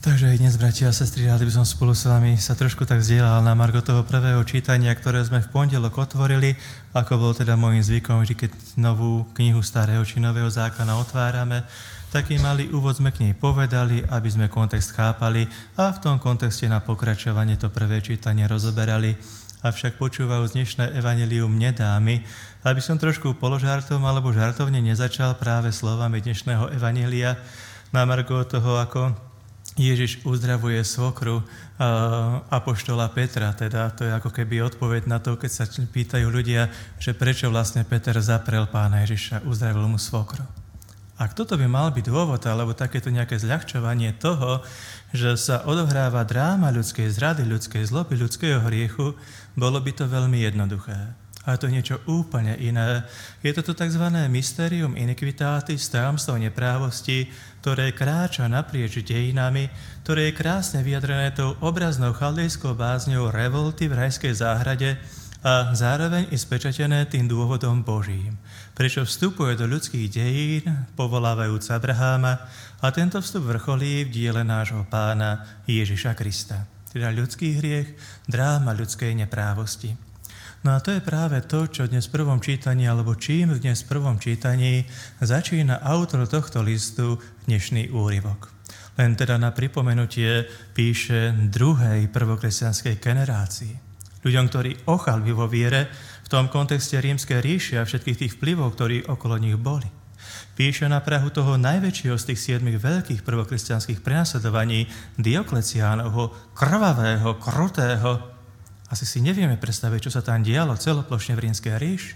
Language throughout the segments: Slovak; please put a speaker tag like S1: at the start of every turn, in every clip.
S1: Takže aj dnes, bratia a sestry, rád by som spolu s vami sa trošku tak zdieľal na margo toho prvého čítania, ktoré sme v pondelok otvorili, ako bol teda môjim zvykom, že keď novú knihu starého či nového zákona otvárame, taký malý úvod sme k nej povedali, aby sme kontext chápali a v tom kontexte na pokračovanie to prvé čítanie rozoberali. Avšak počúvajú dnešné evanjelium nedá mi, aby som trošku položartom alebo žartovne nezačal práve slovami dnešného evanjelia na margo toho, ako Ježiš uzdravuje svokru apoštola Petra, teda to je ako keby odpoveď na to, keď sa pýtajú ľudia, že prečo vlastne Peter zaprel pána Ježiša, uzdravil mu svokru. Ak toto by mal byť dôvod, alebo takéto nejaké zľahčovanie toho, že sa odohráva dráma ľudskej zrady, ľudskej zloby, ľudského hriechu, bolo by to veľmi jednoduché. A to je niečo úplne iné. Je to tzv. Mysterium iniquitatis, tajomstvo neprávosti, ktoré kráča naprieč dejinami, ktoré je krásne vyjadrené tou obraznou chaldejskou bázňou revolty v rajskej záhrade a zároveň i spečatené tým dôvodom Božím. Prečo vstupuje do ľudských dejín, povolávajúc Abraháma, a tento vstup vrcholí v diele nášho pána Ježiša Krista. Teda ľudský hriech, dráma ľudskej neprávosti. No a to je práve to, čo dnes v prvom čítaní, alebo čím dnes v prvom čítaní začína autor tohto listu dnešný úryvok. Len teda na pripomenutie píše druhej prvokresťanskej generácii. Ľuďom, ktorí ochalbi vo viere v tom kontexte rímskej ríše a všetkých tých vplyvov, ktorí okolo nich boli. Píše na prahu toho najväčšieho z tých 7 veľkých prvokresťanských prenasledovaní Diokleciánovho, krvavého, krutého. Asi si nevieme predstaviť, čo sa tam dialo celoplošne v rímskej ríši.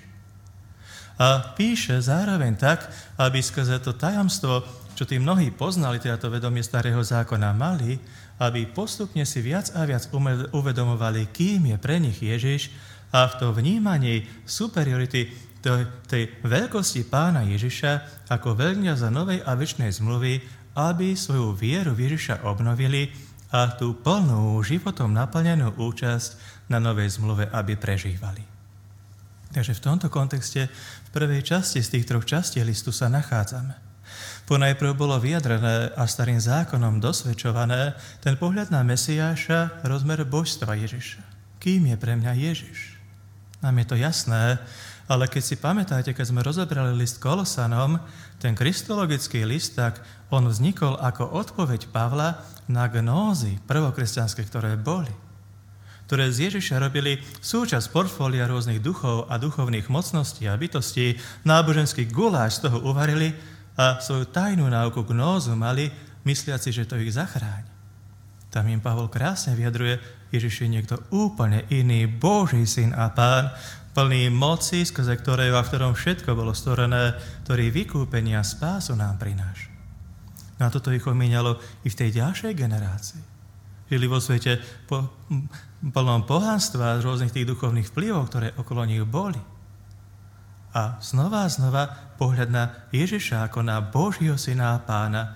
S1: A píše zároveň tak, aby skrze to tajomstvo, čo tí mnohí poznali, teda to vedomie starého zákona mali, aby postupne si viac a viac uvedomovali, kým je pre nich Ježiš a v tom vnímaní superiority tej veľkosti pána Ježiša ako veľkňaza novej a večnej zmluvy, aby svoju vieru v Ježiša obnovili a tú plnú, životom naplnenú účasť na novej zmluve, aby prežívali. Takže v tomto kontexte v prvej časti z tých 3 častí listu sa nachádzame. Ponajprv bolo vyjadrené a starým zákonom dosvedčované ten pohľad na Mesiáša, rozmer božstva Ježiša. Kým je pre mňa Ježiš? Nám je to jasné, ale keď si pamätáte, keď sme rozobrali list Kolosanom, ten kristologický list, tak on vznikol ako odpoveď Pavla na gnózy prvokresťanské, ktoré boli, ktoré z Ježiša robili súčasť portfólia rôznych duchov a duchovných mocností a bytostí, náboženský guláš z toho uvarili a svoju tajnú náuku gnózu mali, mysliaci, že to ich zachráni. Tam im Pavol krásne vyjadruje, Ježiš je niekto úplne iný, Boží syn a pán, plný moci, skrze ktorého a v ktorom všetko bolo stvorené, ktorý vykúpenia a spásu nám prináša. No a toto ich omíňalo i v tej ďalšej generácii. Žili vo svete plnom pohanstva z rôznych tých duchovných vplyvov, ktoré okolo nich boli. A znova pohľad na Ježiša ako na Božieho syna a pána,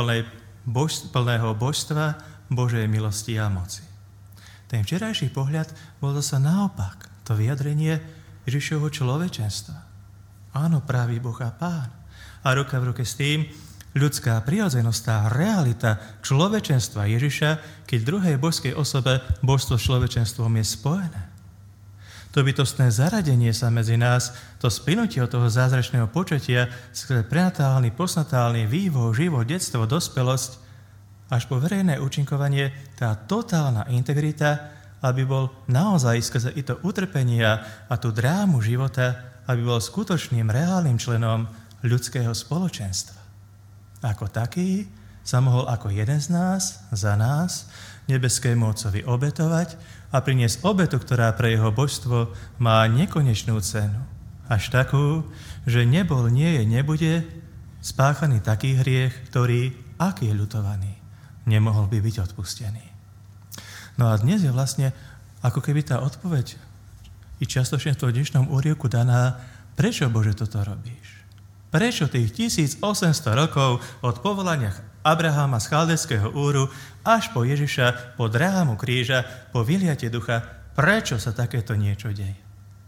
S1: plného božstva, Božej milosti a moci. Ten včerajší pohľad bol zasa naopak. To vyjadrenie Ježišovho človečenstva. Áno, pravý Boh a pán. A ruka v ruke s tým ľudská prirodzenosť, tá realita človečenstva Ježiša, keď v druhej božskej osobe božstvo s človečenstvom je spojené. To bytostné zaradenie sa medzi nás, to splynutie od toho zázračného počatia, skrze prenatálny, postnatálny vývoj, život, detstvo, dospelosť, až po verejné účinkovanie, tá totálna integrita, aby bol naozaj skrze i to utrpenia a tú drámu života, aby bol skutočným, reálnym členom ľudského spoločenstva. Ako taký sa mohol ako jeden z nás, za nás, nebeskému Otcovi obetovať a priniesť obetu, ktorá pre jeho božstvo má nekonečnú cenu. Až takú, že nebol, nie je, nebude spáchaný taký hriech, ktorý, ak je ľutovaný, nemohol by byť odpustený. No a dnes je vlastne ako keby tá odpoveď i častočne v tom dnešnom úryvku daná, prečo, Bože, toto robíš? Prečo tých 1800 rokov od povolania Abraháma z Chaldejského Úru až po Ježiša, po drámu kríža, po vyliatie ducha, prečo sa takéto niečo deje?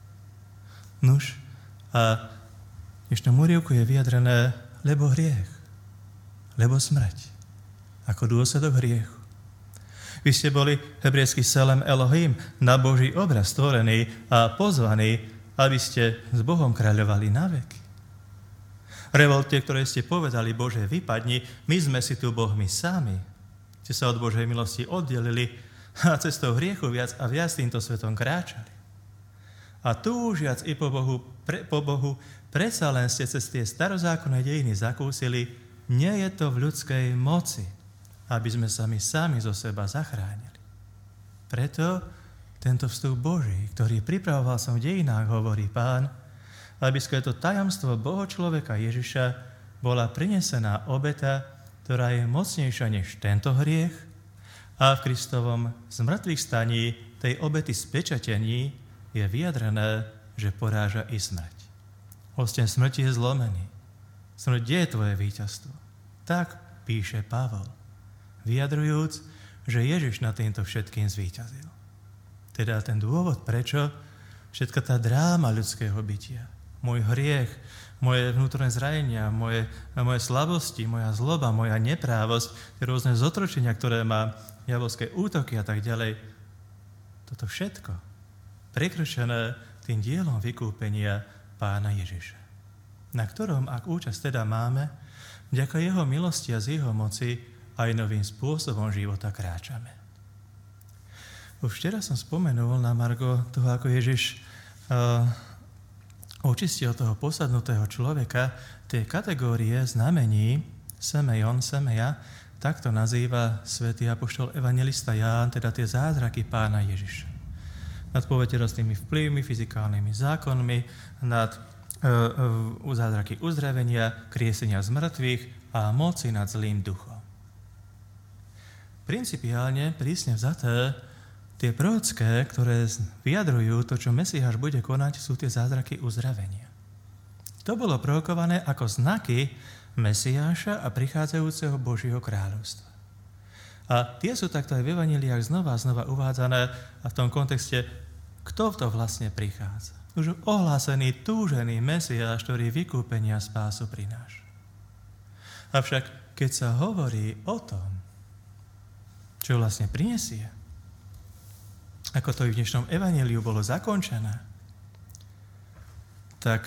S1: Nuž, a v dnešnom úryvku je vyjadrené, lebo hriech, lebo smrť. ako dôsledok hriechu. Vy ste boli hebrejský Selem Elohim, na Boží obraz stvorený a pozvaní, aby ste s Bohom kráľovali na veky. Revolte, ktoré ste povedali, Bože, vypadni, my sme si tu Bohmi sami. Ste sa od Božej milosti oddelili a cestou hriechu viac a viac týmto svetom kráčali. A túžiac i po Bohu, predsa len ste cez tie starozákonné dejiny zakúsili, nie je to v ľudskej moci, aby sme sa my sami zo seba zachránili. Preto tento vstup Boží, ktorý pripravoval som v dejinách, hovorí Pán, aby skrze to tajomstvo Boha človeka Ježiša bola prinesená obeta, ktorá je mocnejšia než tento hriech a v Kristovom zmrtvých staní tej obety spečatení je vyjadrené, že poráža i smrť. Osteň smrti je zlomený. Smrť, kde je tvoje víťazstvo? Tak píše Pavol, vyjadrujúc, že Ježiš nad týmto všetkým zvíťazil. Teda ten dôvod, prečo všetka tá dráma ľudského bytia, môj hriech, moje vnútorné zranenia, moje slabosti, moja zloba, moja neprávosť, tie rôzne zotročenia, ktoré má, diabolské útoky a tak ďalej, toto všetko prekročené tým dielom vykúpenia Pána Ježiša, na ktorom, ak účasť teda máme, vďaka jeho milosti a z jeho moci aj novým spôsobom života kráčame. Už včera som spomenul na margo toho, ako Ježiš očistil toho posadnutého človeka, tie kategórie znamení semeion, semeja, takto nazýva svätý apoštol evanjelista Ján, teda tie zázraky Pána Ježiša. Nad poveternostnými vplyvmi, fyzikálnymi zákonmi, nad zázraky uzdravenia, kriesenia z mŕtvych a moci nad zlým duchom. Principiálne, prísne vzaté, tie prorocké, ktoré vyjadrujú to, čo Mesiáš bude konať, sú tie zázraky uzdravenia. To bolo prorokované ako znaky Mesiáša a prichádzajúceho Božieho kráľovstva. A tie sú takto aj v evanjeliách znova a znova uvádzané a v tom kontexte, kto to vlastne prichádza. Už ohlásený, túžený Mesiáš, ktorý vykúpenia a spásu prináša. Avšak, keď sa hovorí o tom, čo vlastne prinesie, ako to i v dnešnom evanjeliu bolo zakončené, tak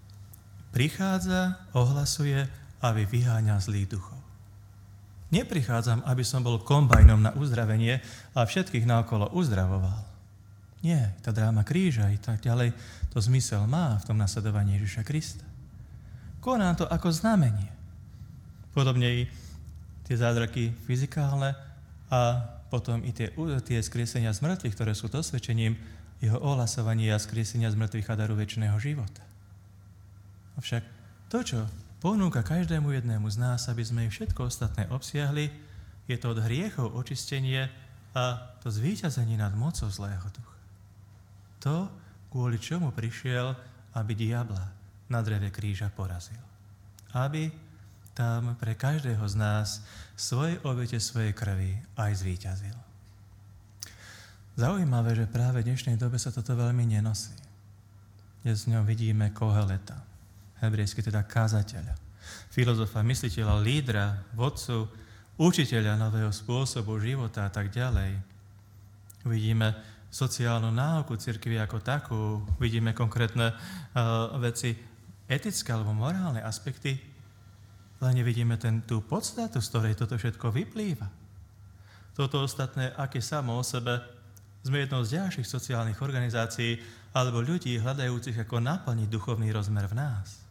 S1: prichádza, ohlasuje, aby vyháňal zlých duchov. Neprichádzam, aby som bol kombajnom na uzdravenie a všetkých naokolo uzdravoval. Nie, tá dráma kríža i tak ďalej, to zmysel má v tom nasledovaní Ježiša Krista. Konám to ako znamenie. Podobne i tie zázraky fyzikálne a potom i tie skriesenia z mŕtvych, ktoré sú dosvedčením jeho ohlasovania a skriesenia z mŕtvych a daru večného života. Avšak to, čo ponúka každému jednému z nás, aby sme ich všetko ostatné obsiahli, je to od hriechov očistenie a to zvíťazenie nad mocou zlého ducha. To, kvôli čomu prišiel, aby diabla na dreve kríža porazil. Aby tam pre každého z nás svojej obete, svojej krvi aj zvíťazil. Zaujímavé, že práve v dnešnej dobe sa toto veľmi nenosí. Dnes v ňom vidíme Koheleta, hebrejsky teda kázateľa, filozofa, mysliteľa, lídra, vodcu, učiteľa nového spôsobu života a tak ďalej. Vidíme sociálnu náuku cirkvi ako takú, vidíme konkrétne veci etické alebo morálne aspekty, len nevidíme tú podstatu, z ktorej toto všetko vyplýva. Toto ostatné, aké samo o sebe, sme jednou z ďalších sociálnych organizácií alebo ľudí hľadajúcich, ako naplniť duchovný rozmer v nás.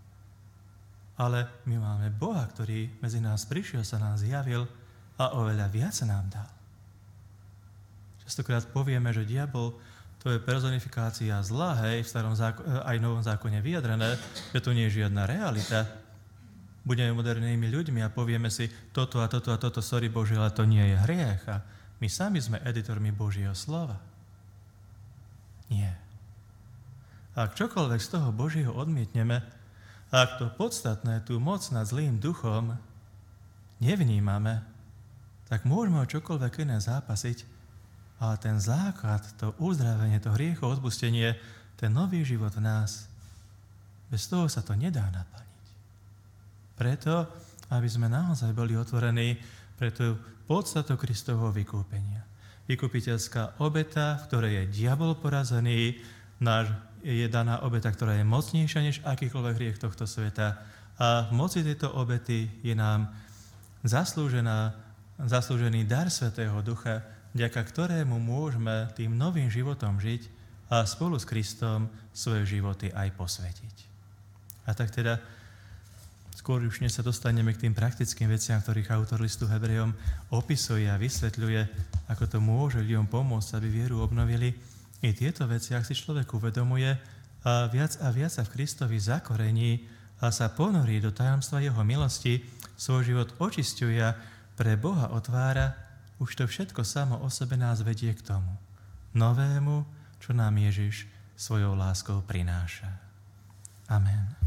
S1: Ale my máme Boha, ktorý medzi nás prišiel, sa nám zjavil a oveľa viac nám dal. Častokrát povieme, že diabol to je personifikácia zla, hej, v starom aj novom zákone vyjadrené, že to nie je žiadna realita. Budeme modernými ľuďmi a povieme si toto a toto a toto, sorry Bože, ale to nie je hriech. A my sami sme editormi Božieho slova. Nie. Ak čokoľvek z toho Božieho odmietneme, ak to podstatné, tú moc nad zlým duchom nevnímame, tak môžeme o čokoľvek iné zápasiť, ale ten základ, to uzdravenie, to hriecho, odpustenie, ten nový život v nás, bez toho sa to nedá naplniť. Preto, aby sme naozaj boli otvorení pre tú podstatu Kristovho vykúpenia. Vykupiteľská obeta, v ktorej je diabol porazený, je daná obeta, ktorá je mocnejšia než akýkoľvek hriech tohto sveta. A v moci tejto obety je nám zaslúžený dar Svätého Ducha, vďaka ktorému môžeme tým novým životom žiť a spolu s Kristom svoje životy aj posvetiť. A tak teda, skôr už než sa dostaneme k tým praktickým veciam, ktorých autor listu Hebrejom opisuje a vysvetľuje, ako to môže ľuďom pomôcť, aby vieru obnovili, i tieto veci, ak si človek uvedomuje a viac sa v Kristovi zakorení a sa ponorí do tajomstva jeho milosti, svoj život očisťuje a pre Boha otvára, už to všetko samo o sebe nás vedie k tomu novému, čo nám Ježiš svojou láskou prináša. Amen.